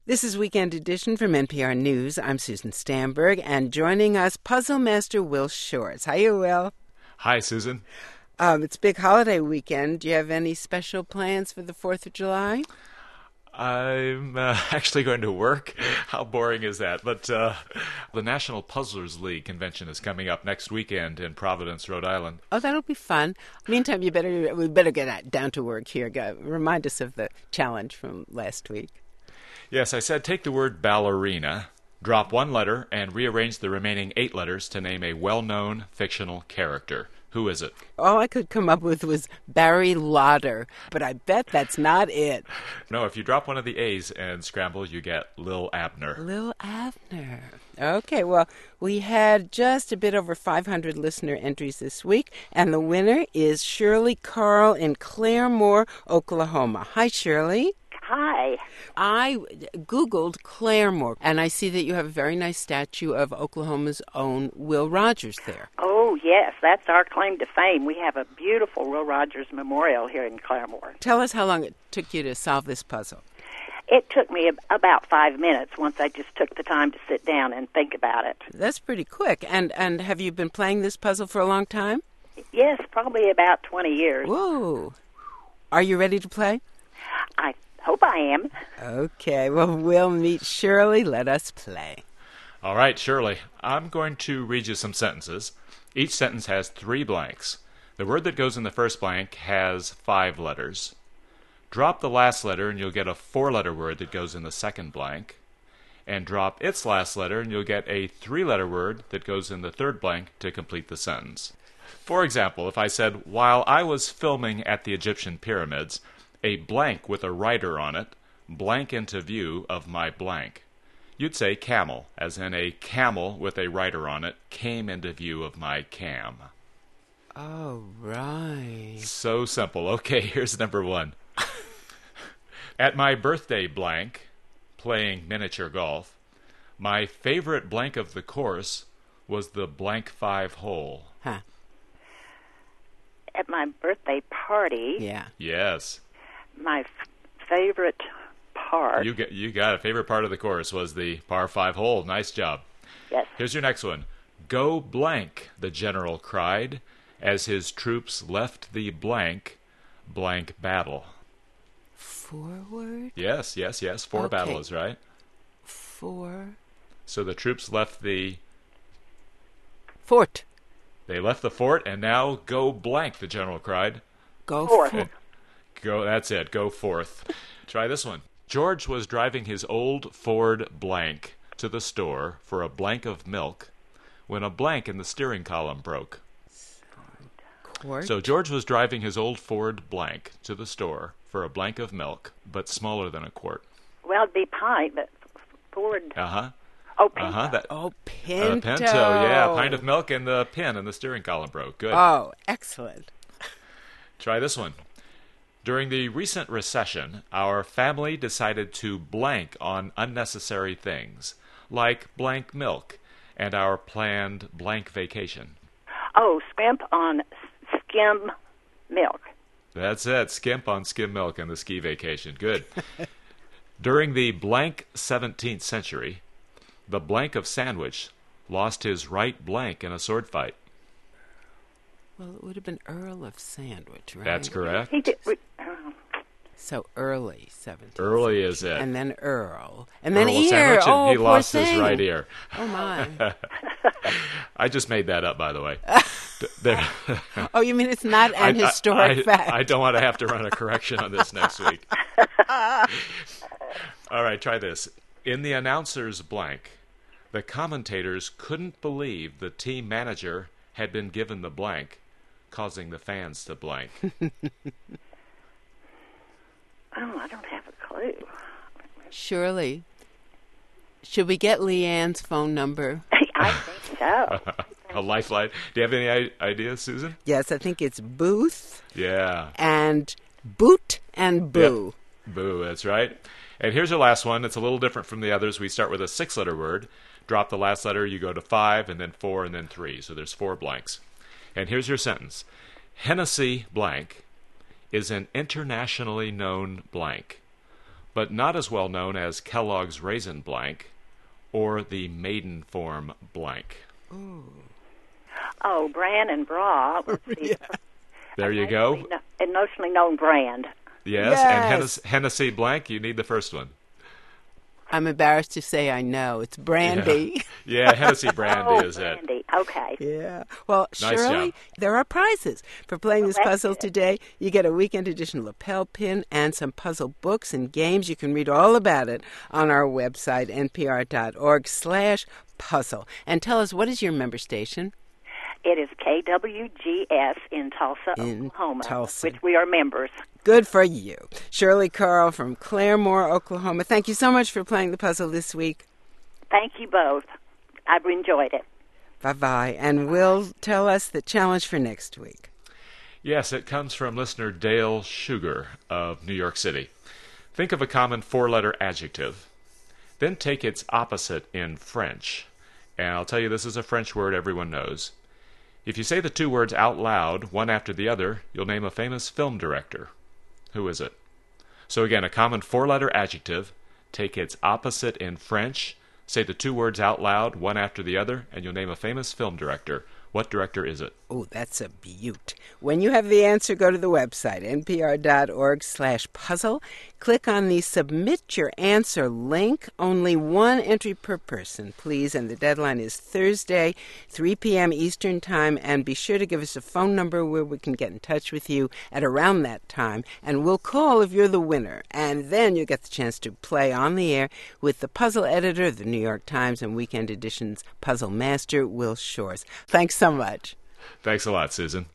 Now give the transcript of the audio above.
This is Weekend Edition from NPR News. I'm Susan Stamberg, and joining us, Puzzle Master Will Shortz. Hi, Will. Hi, Susan. It's big holiday weekend. Do you have any special plans for the 4th of July? I'm actually going to work. How boring is that? But the National Puzzlers League convention is coming up next weekend in Providence, Rhode Island. Oh, that'll be fun. Meantime, we better get down to work here. Remind us of the challenge from last week. Yes, I said take the word ballerina, drop one letter, and rearrange the remaining 8 letters to name a well-known fictional character. Who is it? All I could come up with was Barry Lauder, but I bet that's not it. No, if you drop one of the A's and scramble, you get Lil Abner. Lil Abner. Okay, well, we had just a bit over 500 listener entries this week, and the winner is Shirley Carl in Claremore, Oklahoma. Hi, Shirley. Hi. I Googled Claremore, and I see that you have a very nice statue of Oklahoma's own Will Rogers there. Oh, yes, that's our claim to fame. We have a beautiful Will Rogers Memorial here in Claremore. Tell us how long it took you to solve this puzzle. It took me about 5 minutes once I just took the time to sit down and think about it. That's pretty quick. And have you been playing this puzzle for a long time? Yes, probably about 20 years. Whoa. Are you ready to play? I hope I am. Okay, well, we'll meet Shirley. Let us play. All right, Shirley, I'm going to read you some sentences. Each sentence has 3 blanks. The word that goes in the first blank has 5 letters. Drop the last letter and you'll get a 4-letter word that goes in the second blank. And drop its last letter and you'll get a 3-letter word that goes in the third blank to complete the sentence. For example, if I said, while I was filming at the Egyptian pyramids, a blank with a writer on it, blank into view of my blank. You'd say camel, as in a camel with a writer on it came into view of my cam. Oh, right. So simple. Okay, here's number 1. At my birthday blank, playing miniature golf, my favorite blank of the course was the blank 5 hole. Huh. At my birthday party, Yeah. Yes. my favorite part. You got it. Favorite part of the course was the par 5 hole. Nice job. Yes. Here's your next one. Go blank, the general cried, as his troops left the blank battle. Forward? Yes. 4 Okay. battle is right. 4. So the troops left the Fort. They left the fort, and now go blank, the general cried. Go Forth. forth. Go, that's it, go forth. Try this one. George was driving his old Ford blank to the store for a blank of milk when a blank in the steering column broke. Court. So George was driving his old Ford blank to the store for a blank of milk, but smaller than a quart. Well, it'd be pint, but Ford. Uh-huh. Oh, Pinto. Oh, Pinto. Pinto, yeah. A pint of milk and the pin in the steering column broke. Good. Oh, excellent. Try this one. During the recent recession, our family decided to blank on unnecessary things, like blank milk and our planned blank vacation. Oh, scrimp on skim milk. That's it. Skimp on skim milk and the ski vacation. Good. During the blank 17th century, the blank of Sandwich lost his right blank in a sword fight. Well, it would have been Earl of Sandwich, right? That's correct. He did. So early 17th Early century. is it. And then Earl. And then Earl of ear. Sandwich, and Oh, he poor lost his thing. right ear. Oh, my. I just made that up, by the way. Oh, you mean it's not an historic fact? I don't want to have to run a correction on this next week. All right, try this. In the announcer's blank, the commentators couldn't believe the team manager had been given the blank, causing the fans to blank. Oh, I don't have a clue. Surely. Should we get Leanne's phone number? I think so. A lifeline. Do you have any ideas, Susan? Yes, I think it's Booth Yeah. and Boot and Boo. Yep. Boo, that's right. And here's your last one. It's a little different from the others. We start with a 6-letter word. Drop the last letter, you go to 5, and then 4, and then 3. So there's 4 blanks. And here's your sentence. Hennessy blank is an internationally known blank. but not as well known as Kellogg's Raisin Blank or the maiden form blank. Oh, Bran and Bra. Let's see. Yeah. There you go. A notionally known brand. Yes, Yes. and Hennessy Blank, you need the first one. I'm embarrassed to say I know. It's brandy. Yeah, Hennessy Brandy is it. Brandy. Okay. Yeah. Well, Nice Shirley, job. there are prizes for playing this that's puzzle good. today. You get a weekend edition lapel pin and some puzzle books and games. You can read all about it on our website, npr.org/puzzle. And tell us, what is your member station? It is KWGS in Tulsa, In Oklahoma, Tulsa. which we are members. Good for you. Shirley Carl from Claremore, Oklahoma. Thank you so much for playing the puzzle this week. Thank you both. I've enjoyed it. Bye-bye. And Will, tell us the challenge for next week. Yes, it comes from listener Dale Sugar of New York City. Think of a common four-letter adjective. Then take its opposite in French. And I'll tell you, this is a French word everyone knows. If you say the two words out loud, one after the other, you'll name a famous film director. Who is it? So again, a common four-letter adjective. Take its opposite in French. Say the two words out loud, one after the other, and you'll name a famous film director. What director is it? Oh, that's a beaut. When you have the answer, go to the website, npr.org/puzzle. Click on the Submit Your Answer link. Only one entry per person, please. And the deadline is Thursday, 3 p.m. Eastern Time. And be sure to give us a phone number where we can get in touch with you at around that time. And we'll call if you're the winner. And then you get the chance to play on the air with the puzzle editor of the New York Times and Weekend Edition's puzzle master, Will Shores. Thanks so much. Thanks a lot, Susan.